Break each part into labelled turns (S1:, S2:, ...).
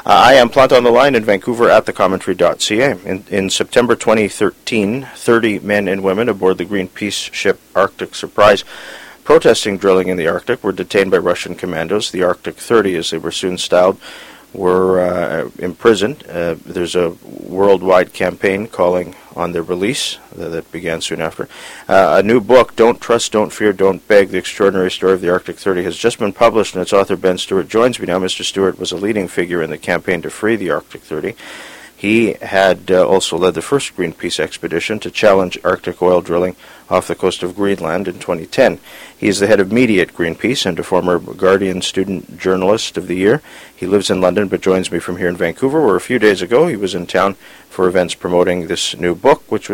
S1: I am Plant on the Line in Vancouver at thecommentary.ca. In September 2013, 30 men and women aboard the Greenpeace ship Arctic Surprise protesting drilling in the Arctic were detained by Russian commandos. The Arctic 30, as they were soon styled, were imprisoned. There's a worldwide campaign calling on their release that began soon after. A new book, Don't Trust, Don't Fear, Don't Beg, The Extraordinary Story of the Arctic 30, has just been published, and its author, Ben Stewart, joins me now. Mr. Stewart was a leading figure in the campaign to free the Arctic 30. He had also led the first Greenpeace expedition to challenge Arctic oil drilling off the coast of Greenland in 2010. He is the head of media at Greenpeace and a former Guardian Student Journalist of the Year. He lives in London but joins me from here in Vancouver, where a few days ago he was in town for events promoting this new book, which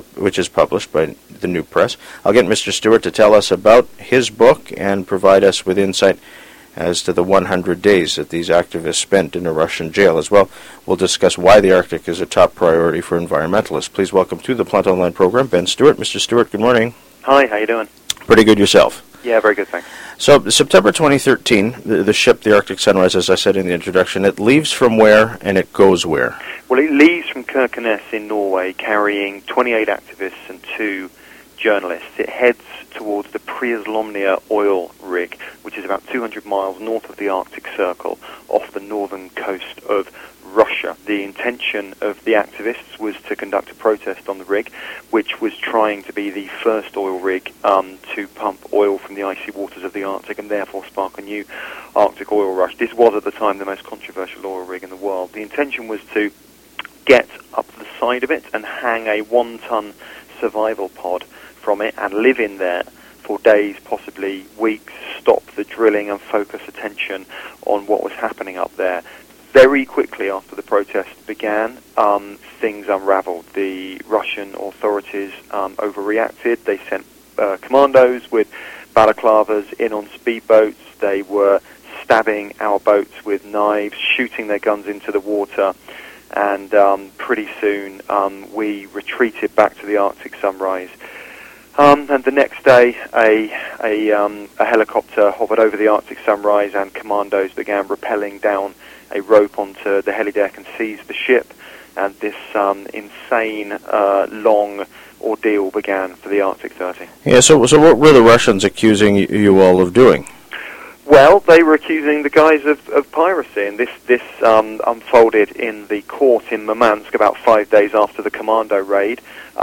S1: is published by the New Press. I'll get Mr. Stewart to tell us about his book and provide us with insight as to the 100 days that these activists spent in a Russian jail. As well, we'll discuss why the Arctic is a top priority for environmentalists. Please welcome to the Plant Online program, Ben Stewart. Mr. Stewart, good morning.
S2: Hi, how you doing?
S1: Pretty good yourself.
S2: Yeah, very good, thanks.
S1: So, September 2013, the ship, the Arctic Sunrise, as I said in the introduction, it leaves from where and it goes where?
S2: Well, it leaves from Kirkenes in Norway carrying 28 activists and 2 journalists. It heads towards the Prieslomnia oil rig, which is about 200 miles north of the Arctic Circle, off the northern coast of Russia. The intention of the activists was to conduct a protest on the rig, which was trying to be the first oil rig to pump oil from the icy waters of the Arctic and therefore spark a new Arctic oil rush. This was at the time the most controversial oil rig in the world. The intention was to get up to the side of it and hang a 1-ton survival pod from it and live in there for days, possibly weeks, stop the drilling and focus attention on what was happening up there. Very quickly after the protest began, things unraveled. The Russian authorities overreacted. They sent commandos with balaclavas in on speedboats. They were stabbing our boats with knives, shooting their guns into the water, and pretty soon we retreated back to the Arctic Sunrise. And the next day, a helicopter hovered over the Arctic Sunrise, and commandos began rappelling down a rope onto the helideck and seized the ship. And this insane, long ordeal began for the Arctic 30.
S1: Yeah. So what were the Russians accusing you all of doing?
S2: Well, they were accusing the guys of piracy, and this unfolded in the court in Murmansk about 5 days after the commando raid.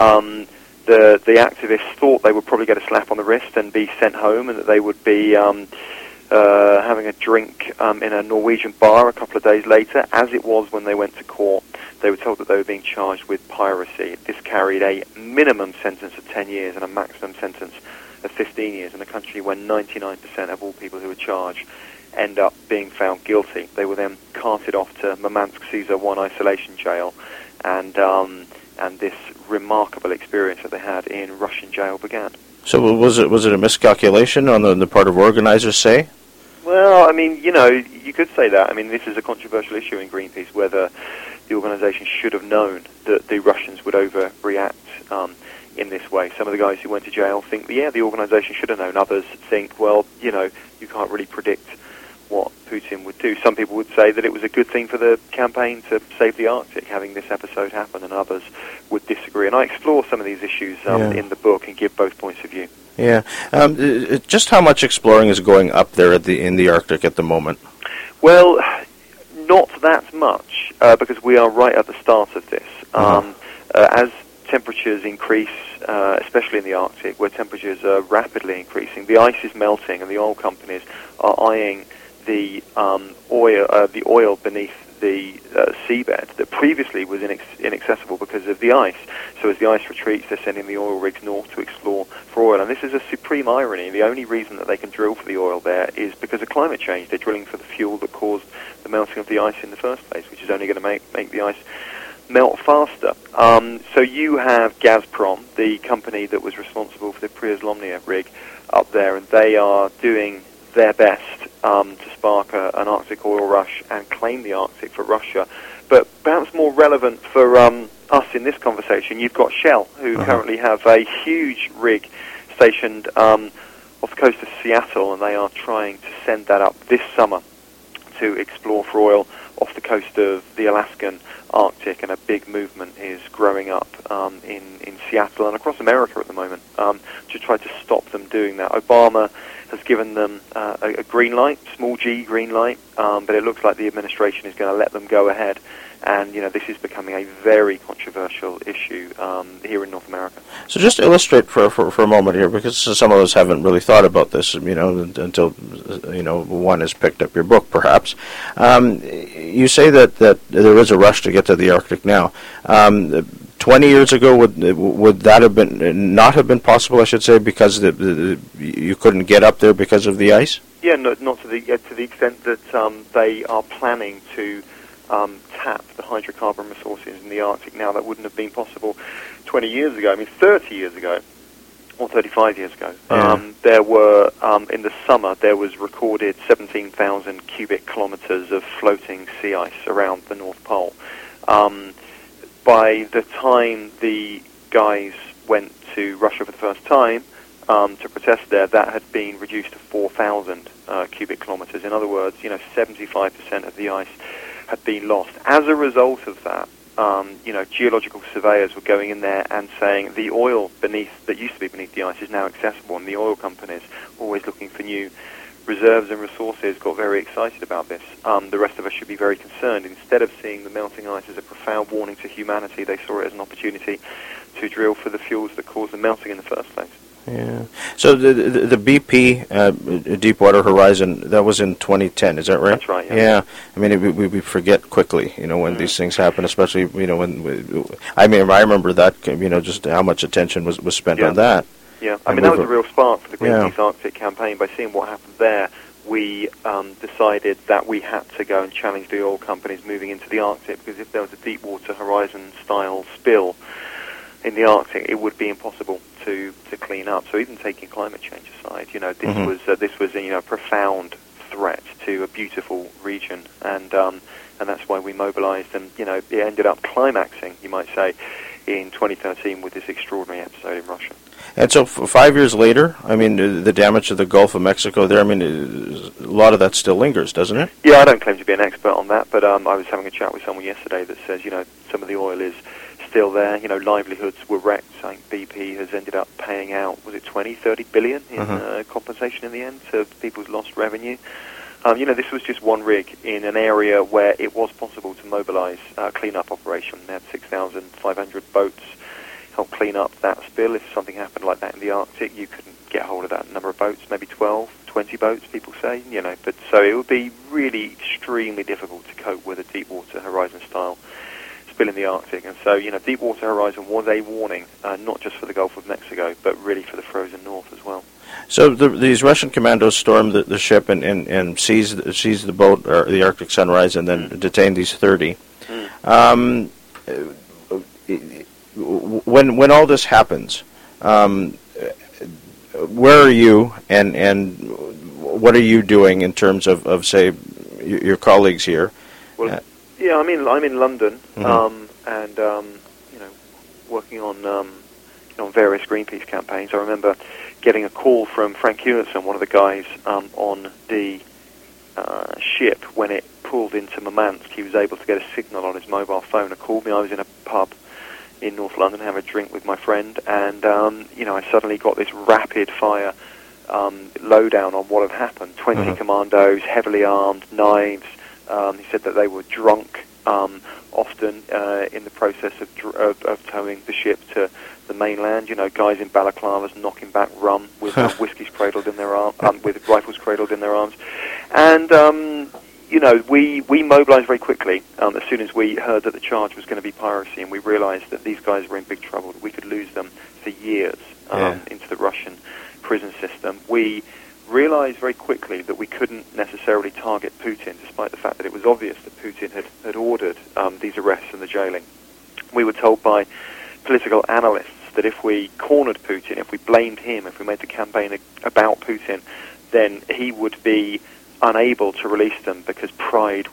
S2: The activists thought they would probably get a slap on the wrist and be sent home, and that they would be having a drink in a Norwegian bar a couple of days later. As it was when they went to court, they were told that they were being charged with piracy. This carried a minimum sentence of 10 years and a maximum sentence of 15 years in a country where 99% of all people who are charged end up being found guilty. They were then carted off to Murmansk Caesar 1 isolation jail, and this remarkable experience that they had in Russian jail began.
S1: So was it a miscalculation on the part of organizers, say?
S2: Well, I mean, you could say that. I mean, this is a controversial issue in Greenpeace, whether the organization should have known that the Russians would overreact in this way. Some of the guys who went to jail think, yeah, the organization should have known. Others think, well, you can't really predict what Putin would do. Some people would say that it was a good thing for the campaign to save the Arctic, having this episode happen, and others would disagree. And I explore some of these issues in the book and give both points of view.
S1: Yeah. Just how much exploring is going up there in the Arctic at the moment?
S2: Well, not that much, because we are right at the start of this. As temperatures increase, especially in the Arctic, where temperatures are rapidly increasing, the ice is melting, and the oil companies are eyeing the oil beneath the seabed that previously was inaccessible because of the ice. So as the ice retreats, they're sending the oil rigs north to explore for oil. And this is a supreme irony. The only reason that they can drill for the oil there is because of climate change. They're drilling for the fuel that caused the melting of the ice in the first place, which is only going to make the ice melt faster. So you have Gazprom, the company that was responsible for the Prieslomnia rig up there, and they are doing their best to spark an Arctic oil rush and claim the Arctic for Russia. But perhaps more relevant for us in this conversation, you've got Shell, who currently have a huge rig stationed off the coast of Seattle, and they are trying to send that up this summer to explore for oil off the coast of the Alaskan Arctic, and a big movement is growing up in Seattle and across America at the moment to try to stop them doing that. Obama has given them a green light, small g green light, but it looks like the administration is going to let them go ahead. And, this is becoming a very controversial issue here in North America.
S1: So just illustrate for a moment here, because some of us haven't really thought about this, until, one has picked up your book, perhaps. You say that there is a rush to get to the Arctic now. 20 years ago, would that have been not have been possible, I should say, because you couldn't get up there because of the ice?
S2: Yeah, not to the extent that they are planning to tap the hydrocarbon resources in the Arctic now. That wouldn't have been possible 20 years ago. 30 years ago, or 35 years ago.
S1: Yeah.
S2: There were, in the summer, there was recorded 17,000 cubic kilometers of floating sea ice around the North Pole. By the time the guys went to Russia for the first time to protest there, that had been reduced to 4,000 cubic kilometers. In other words, 75% of the ice had been lost. As a result of that, geological surveyors were going in there and saying the oil that used to be beneath the ice is now accessible, and the oil companies, always looking for new reserves and resources, got very excited about this. The rest of us should be very concerned. Instead of seeing the melting ice as a profound warning to humanity, they saw it as an opportunity to drill for the fuels that caused the melting in the first place.
S1: Yeah. So the BP Deepwater Horizon, that was in 2010, is that right?
S2: That's right. Yeah.
S1: We forget quickly, when these things happen, especially I remember that, just how much attention was spent on that.
S2: Yeah. That was a real spark for the Greenpeace Arctic campaign. By seeing what happened there, we decided that we had to go and challenge the oil companies moving into the Arctic, because if there was a Deepwater Horizon style spill in the Arctic, it would be impossible to clean up. So even taking climate change aside, this was a profound threat to a beautiful region, and that's why we mobilized, and it ended up climaxing, you might say, in 2013 with this extraordinary episode in Russia.
S1: And so 5 years later, the damage to the Gulf of Mexico there, a lot of that still lingers, doesn't it?
S2: Yeah, I don't claim to be an expert on that, but I was having a chat with someone yesterday that says, some of the oil is still there. Livelihoods were wrecked. I think BP has ended up paying out, was it 20-30 billion in compensation in the end to people who've lost revenue. This was just one rig in an area where it was possible to mobilize a clean-up operation. They had 6,500 boats help clean up that spill. If something happened like that in the Arctic, you couldn't get hold of that number of boats, maybe 12, 20 boats, people say, but so it would be really extremely difficult to cope with a Deepwater Horizon style spill in the Arctic. And so, Deepwater Horizon was a warning, not just for the Gulf of Mexico, but really for the frozen north as well.
S1: So these Russian commandos stormed the ship and seized the boat, or the Arctic Sunrise, and then detained these 30. When all this happens, where are you, and what are you doing in terms of say, your colleagues here?
S2: Well, I'm in London, and working on various Greenpeace campaigns. I remember getting a call from Frank Hewitson, one of the guys on the ship when it pulled into Murmansk. He was able to get a signal on his mobile phone and called me. I was in a pub in North London having a drink with my friend, and I suddenly got this rapid fire lowdown on what had happened. 20 commandos, heavily armed, knives. He said that they were drunk, often in the process of towing the ship to the mainland. Guys in balaclavas knocking back rum with whiskies cradled in their arms, with rifles cradled in their arms, and we mobilized very quickly as soon as we heard that the charge was going to be piracy, and we realized that these guys were in big trouble, that we could lose them for years into the Russian prison system. We realized very quickly that we couldn't necessarily target Putin, despite the fact that it was obvious that Putin had ordered these arrests and the jailing. We were told by political analysts that if we cornered Putin, if we blamed him, if we made the campaign about Putin, then he would be unable to release them because pride wouldn't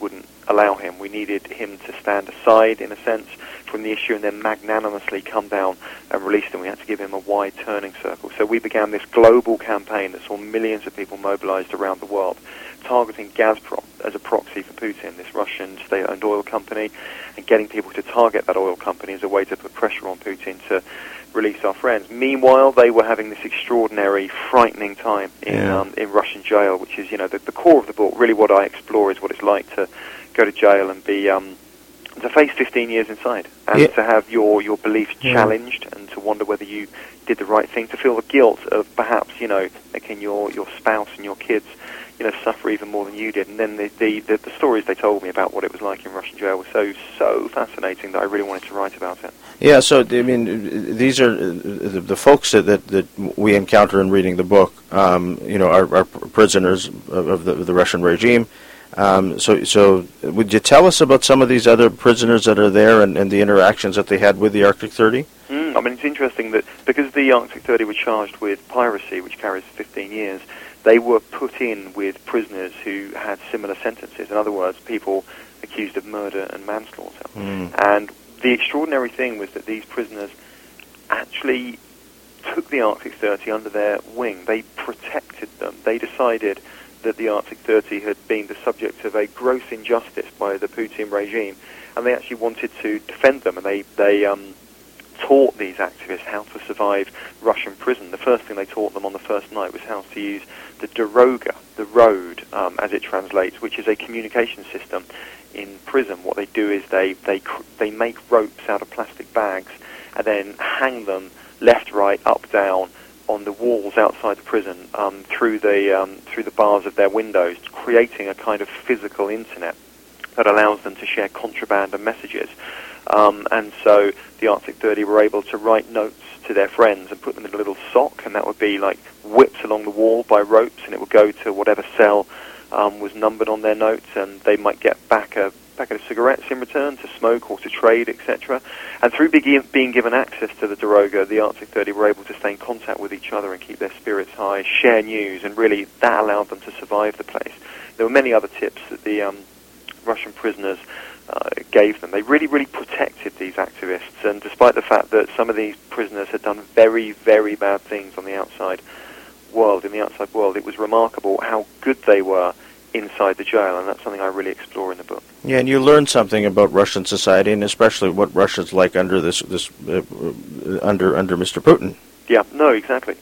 S2: allow him. We needed him to stand aside, in a sense, from the issue and then magnanimously come down and release them. We had to give him a wide turning circle. So we began this global campaign that saw millions of people mobilized around the world, targeting Gazprom as a proxy for Putin, this Russian state-owned oil company, and getting people to target that oil company as a way to put pressure on Putin to release our friends. Meanwhile, they were having this extraordinary, frightening time in Russian jail, which is, the core of the book. Really what I explore is what it's like to go to jail and be to face 15 years inside, and to have your beliefs challenged, and to wonder whether you did the right thing, to feel the guilt of perhaps, making your spouse and your kids, suffer even more than you did. And then the stories they told me about what it was like in Russian jail were so fascinating that I really wanted to write about it.
S1: Yeah, so, I mean, these are the folks that we encounter in reading the book, are prisoners of the Russian regime. So would you tell us about some of these other prisoners that are there and the interactions that they had with the Arctic 30?
S2: I mean, it's interesting that because the Arctic 30 were charged with piracy, which carries 15 years, they were put in with prisoners who had similar sentences. In other words, people accused of murder and manslaughter. And the extraordinary thing was that these prisoners actually took the Arctic 30 under their wing. They protected them. They decided that the Arctic 30 had been the subject of a gross injustice by the Putin regime, and they actually wanted to defend them, and they taught these activists how to survive Russian prison. The first thing they taught them on the first night was how to use the Daroga, the road, as it translates, which is a communication system in prison. What they do is they make ropes out of plastic bags and then hang them left, right, up, down on the walls outside the prison through the bars of their windows, creating a kind of physical internet that allows them to share contraband and messages. And so the Arctic 30 were able to write notes to their friends and put them in a little sock, and that would be like whipped along the wall by ropes, and it would go to whatever cell was numbered on their notes, and they might get back a packet of cigarettes in return to smoke or to trade, etc. And through being given access to the Daroga, the Arctic 30 were able to stay in contact with each other and keep their spirits high, share news, and really that allowed them to survive the place. There were many other tips that the Russian prisoners gave them. They really, really protected these activists, and despite the fact that some of these prisoners had done very, very bad things on the outside world, it was remarkable how good they were inside the jail, and that's something I really explore in the book.
S1: Yeah, and you learn something about Russian society, and especially what Russia's like under under Mr. Putin.
S2: Yeah, no, exactly.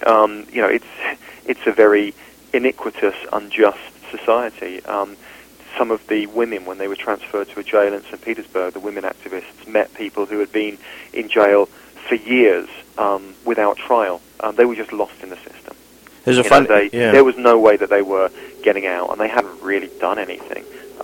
S2: It's a very iniquitous, unjust society. Some of the women, when they were transferred to a jail in St. Petersburg, the women activists met people who had been in jail for years without trial. They were just lost in the system. There was no way that they were getting out, and they hadn't really done anything.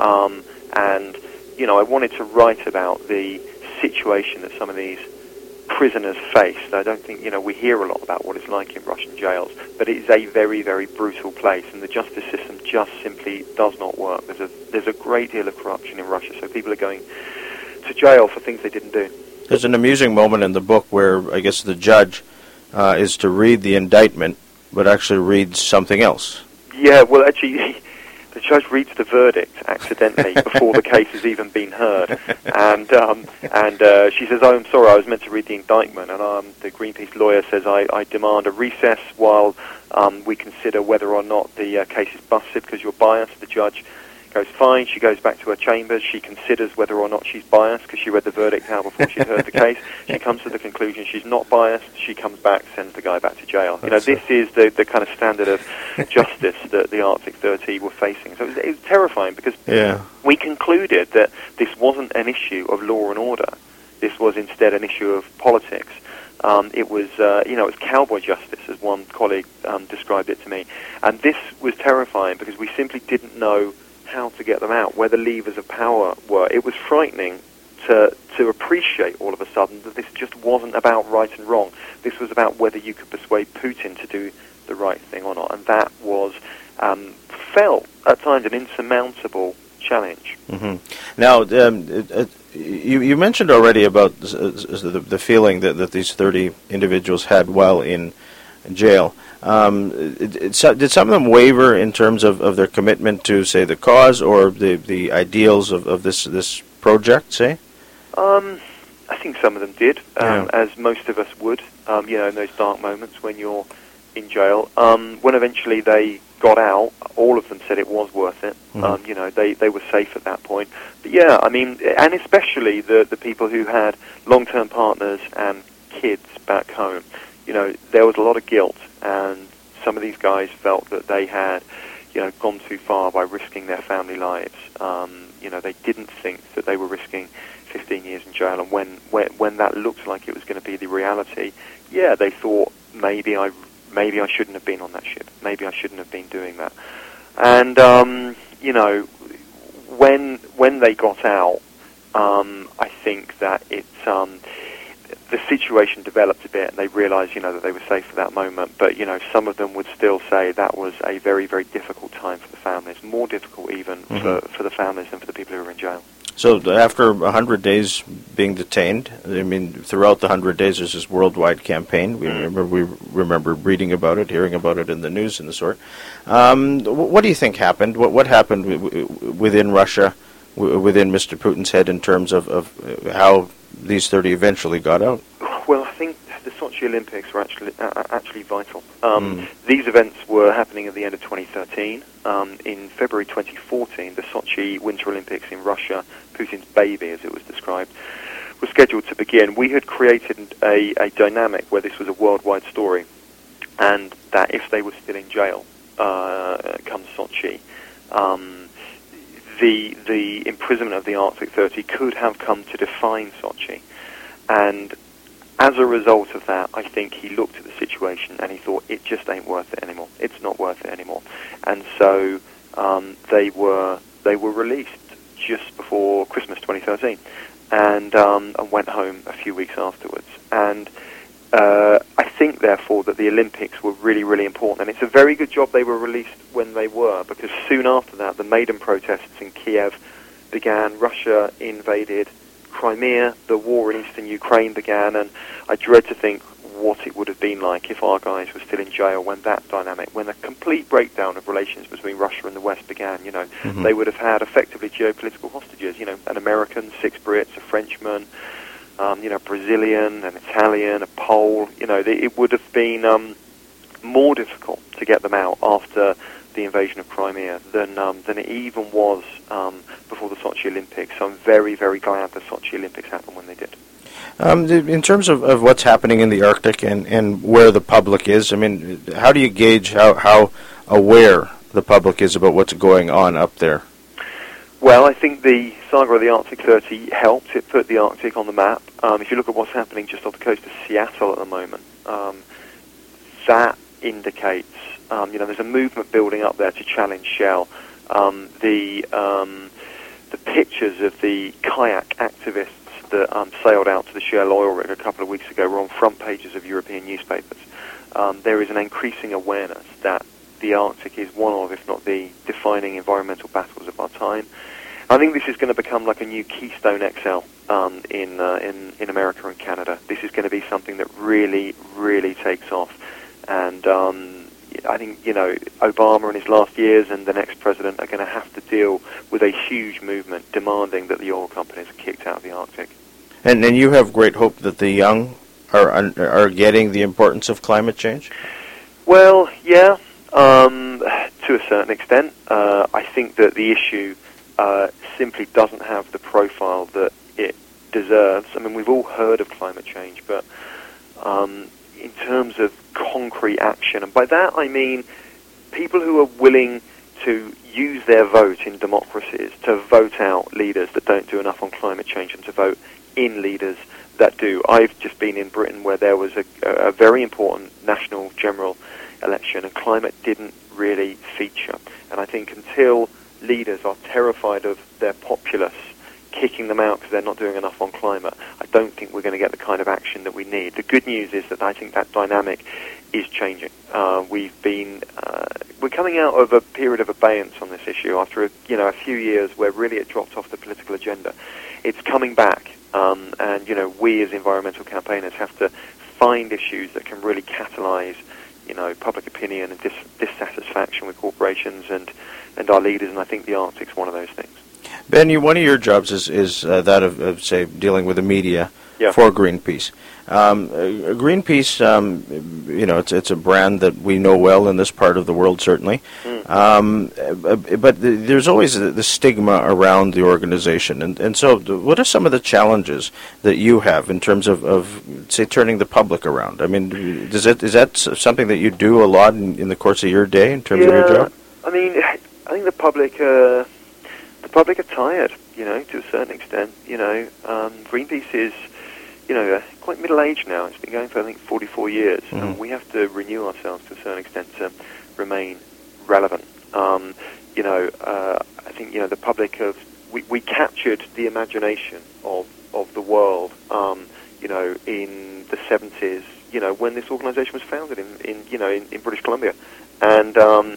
S2: And I wanted to write about the situation that some of these prisoners faced. I don't think, we hear a lot about what it's like in Russian jails, but it is a very, very brutal place, and the justice system just simply does not work. There's a great deal of corruption in Russia, so people are going to jail for things they didn't do.
S1: There's an amusing moment in the book where I guess the judge is to read the indictment, but actually reads something else.
S2: Yeah, well, actually, the judge reads the verdict accidentally before the case has even been heard, and she says, "Oh, I'm sorry, I was meant to read the indictment." And the Greenpeace lawyer says, "I demand a recess while we consider whether or not the case is busted because you're biased." The judge goes, "Fine." She goes back to her chambers. She considers whether or not she's biased because she read the verdict out before she'd heard the case. She comes to the conclusion she's not biased. She comes back, sends the guy back to jail. This is the kind of standard of justice that the Arctic 30 were facing. So it was terrifying because we concluded that this wasn't an issue of law and order. This was instead an issue of politics. It was cowboy justice, as one colleague described it to me. And this was terrifying because we simply didn't know how to get them out, where the levers of power were. It was frightening to appreciate all of a sudden that this just wasn't about right and wrong. This was about whether you could persuade Putin to do the right thing or not, and that was felt at times an insurmountable challenge.
S1: Mm-hmm. Now, you mentioned already about the feeling that these 30 individuals had while in jail. Did some of them waver in terms of their commitment to, say, the cause or the ideals of this project, say?
S2: I think some of them did, as most of us would, in those dark moments when you're in jail. When eventually they got out, all of them said it was worth it. They were safe at that point. But yeah, I mean, and especially the people who had long-term partners and kids back home. There was a lot of guilt, and some of these guys felt that they had, gone too far by risking their family lives. They didn't think that they were risking 15 years in jail, and when that looked like it was going to be the reality, they thought maybe I shouldn't have been on that ship. Maybe I shouldn't have been doing that. And when they got out, I think that the situation developed a bit, and they realised, that they were safe for that moment. But, some of them would still say that was a very, very difficult time for the families, more difficult even for the families than for the people who were in jail.
S1: So after 100 days being detained, I mean, throughout the 100 days, there's this worldwide campaign. We remember reading about it, hearing about it in the news and the sort. What do you think happened? What happened within Russia, within Mr. Putin's head, in terms of how these 30 eventually got out?
S2: Well, I think the Sochi Olympics were actually vital. These events were happening at the end of 2013. In February 2014, the Sochi Winter Olympics in Russia, Putin's baby, as it was described, was scheduled to begin. We had created a dynamic where this was a worldwide story, and that if they were still in jail come Sochi, the imprisonment of the Arctic 30 could have come to define Sochi. And as a result of that, I think he looked at the situation and he thought, it just ain't worth it anymore. It's not worth it anymore. And so they were released just before Christmas 2013 and went home a few weeks afterwards. And I think, therefore, that the Olympics were really, really important. And it's a very good job they were released when they were, because soon after that, the Maidan protests in Kiev began. Russia invaded Crimea, the war in eastern Ukraine began, and I dread to think what it would have been like if our guys were still in jail when that dynamic, when a complete breakdown of relations between Russia and the West began. They would have had effectively geopolitical hostages, an American, 6 Brits, a Frenchman, Brazilian, an Italian, a Pole. It would have been more difficult to get them out after the invasion of Crimea than it even was before the Sochi Olympics. So I'm very, very glad the Sochi Olympics happened when they did.
S1: In terms of what's happening in the Arctic and where the public is, I mean, how do you gauge how aware the public is about what's going on up there?
S2: Well, I think the saga of the Arctic 30 helped. It put the Arctic on the map. If you look at what's happening just off the coast of Seattle at the moment, that indicates, there's a movement building up there to challenge Shell. The pictures of the kayak activists that sailed out to the Shell oil rig a couple of weeks ago were on front pages of European newspapers. There is an increasing awareness that the Arctic is one of, if not the defining environmental battles of our time. I think this is going to become like a new Keystone XL in America and Canada. This is going to be something that really, really takes off. And I think, Obama in his last years and the next president are going to have to deal with a huge movement demanding that the oil companies are kicked out of the Arctic.
S1: And you have great hope that the young are getting the importance of climate change?
S2: Well, yeah, to a certain extent. I think that the issue simply doesn't have the profile that it deserves. I mean, we've all heard of climate change, but in terms of concrete action, and by that I mean people who are willing to use their vote in democracies to vote out leaders that don't do enough on climate change and to vote in leaders that do. I've just been in Britain where there was a very important national general election and climate didn't really feature. And I think until leaders are terrified of their populace kicking them out because they're not doing enough on climate, I don't think we're going to get the kind of action that we need. The good news is that I think that dynamic is changing. We're coming out of a period of abeyance on this issue after a few years where really it dropped off the political agenda. It's coming back, and we as environmental campaigners have to find issues that can really catalyse public opinion and dissatisfaction with corporations and our leaders, and I think the Arctic's one of those things.
S1: Ben, one of your jobs is that of, say, dealing with the media for Greenpeace. Greenpeace, it's a brand that we know well in this part of the world, certainly. But there's always the stigma around the organization. And so what are some of the challenges that you have in terms of say, turning the public around? I mean, is that something that you do a lot in the course of your day in terms of your job?
S2: I mean, I think the public are tired, to a certain extent. Greenpeace is, quite middle-aged now. It's been going for, I think, 44 years. And we have to renew ourselves to a certain extent to remain relevant. I think, the public we captured the imagination of the world, in the 70s, when this organization was founded in British Columbia. And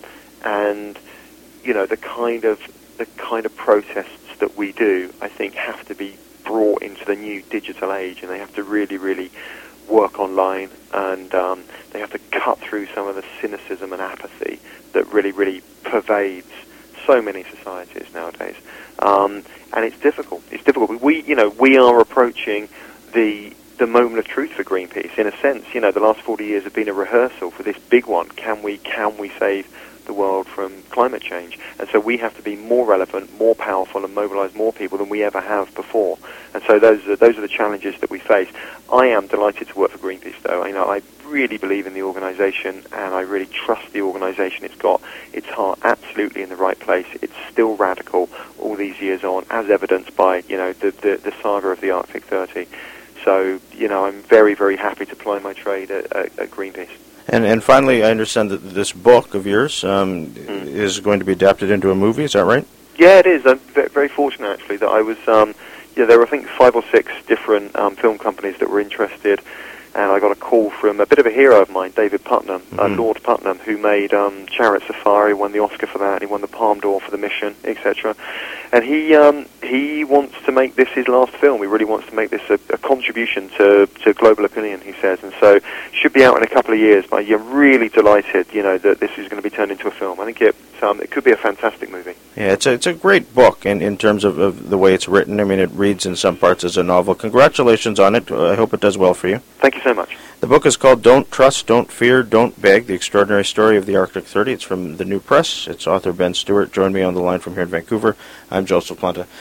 S2: the kind of protests that we do, I think, have to be brought into the new digital age, and they have to really, really work online, and they have to cut through some of the cynicism and apathy that really, really pervades so many societies nowadays. And it's difficult. It's difficult. We are approaching the moment of truth for Greenpeace. In a sense, the last 40 years have been a rehearsal for this big one. Can we save the world from climate change? And so we have to be more relevant, more powerful, and mobilize more people than we ever have before. And so those are the challenges that we face. I am delighted to work for Greenpeace, though. I really believe in the organization, and I really trust the organization. It's got its heart absolutely in the right place. It's still radical all these years on, as evidenced by the saga of the Arctic 30. So I'm very, very happy to ply my trade at Greenpeace.
S1: And finally, I understand that this book of yours is going to be adapted into a movie. Is that right?
S2: Yeah, it is. I'm very fortunate, actually, that I was... there were, I think, 5 or 6 different film companies that were interested, and I got a call from a bit of a hero of mine, David Putnam, Lord Putnam, who made Chariot Safari, won the Oscar for that, and he won the Palme d'Or for The Mission, etc. And he wants to make this his last film. He really wants to make this a contribution to global opinion, he says. And so it should be out in a couple of years, but I'm really delighted, that this is going to be turned into a film. I think it could be a fantastic movie.
S1: Yeah, it's a great book in terms of the way it's written. I mean, it reads in some parts as a novel. Congratulations on it. I hope it does well for you.
S2: Thank you so much.
S1: The book is called Don't Trust, Don't Fear, Don't Beg, The Extraordinary Story of the Arctic 30. It's from the New Press. Its author, Ben Stewart, joined me on the line from here in Vancouver. I'm Joseph Planta.